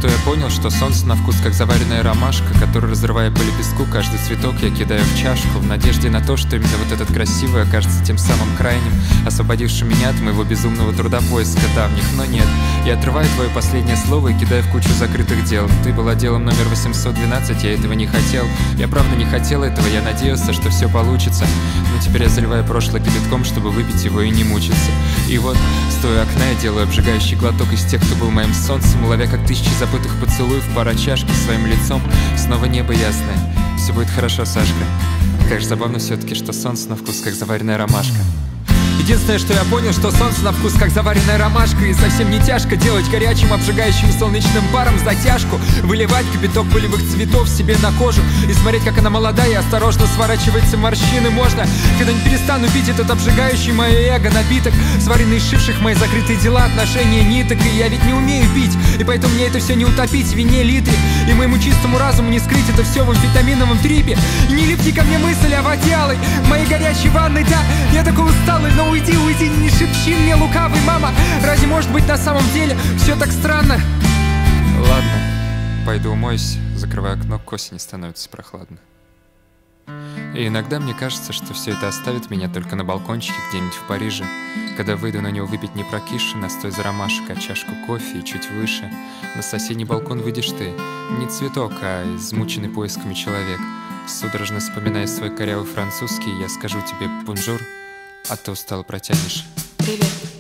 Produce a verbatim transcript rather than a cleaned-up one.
что я понял, что солнце на вкус как заваренная ромашка, которую, разрывая по лепестку, каждый цветок я кидаю в чашку, в надежде на то, что именно вот этот красивый окажется тем самым крайним, освободившим меня от моего безумного труда поиска давних. Но нет, я отрываю твое последнее слово и кидаю в кучу закрытых дел. Ты была делом номер восемьсот двенадцать, я этого не хотел. Я правда не хотел этого, я надеялся, что все получится. Но теперь я заливаю прошлое кипятком, чтобы выпить его и не мучиться. И вот, стоя у окна, я делаю обжигающий глоток из тех, кто был моим солнцем, ловя как тысячи забытых поцелуев, пара чашки своим лицом. Снова небо ясное. Все будет хорошо, Сашка. Как же забавно все-таки, что солнце на вкус как заваренная ромашка. Единственное, что я понял, что солнце на вкус как заваренная ромашка. И совсем не тяжко делать горячим, обжигающим солнечным паром затяжку, выливать кипяток полевых цветов себе на кожу и смотреть, как она молодая и осторожно сворачивается морщины. Можно, когда не перестану пить этот обжигающий мое эго напиток, сваренный из сшивших мои закрытые дела, отношения, ниток. И я ведь не умею пить, и поэтому мне это все не утопить в вине, литре. И моему чистому разуму не скрыть это все в амфетаминовом трипе. И не липни ко мне мысль о водялой моей горячей ванной. Да, я такой усталый, но уйди, уйди, не шепчи мне, лукавый, мама. Разве может быть на самом деле все так странно? Ладно, пойду умоюсь, закрываю окно, к осени становится прохладно. И иногда мне кажется, что все это оставит меня только на балкончике где-нибудь в Париже, когда выйду на него выпить не прокисший настой за ромашек, а чашку кофе, и чуть выше на соседний балкон выйдешь ты. Не цветок, а измученный поисками человек. Судорожно вспоминая свой корявый французский, я скажу тебе «бонжур», а ты устало протянешь. Привет.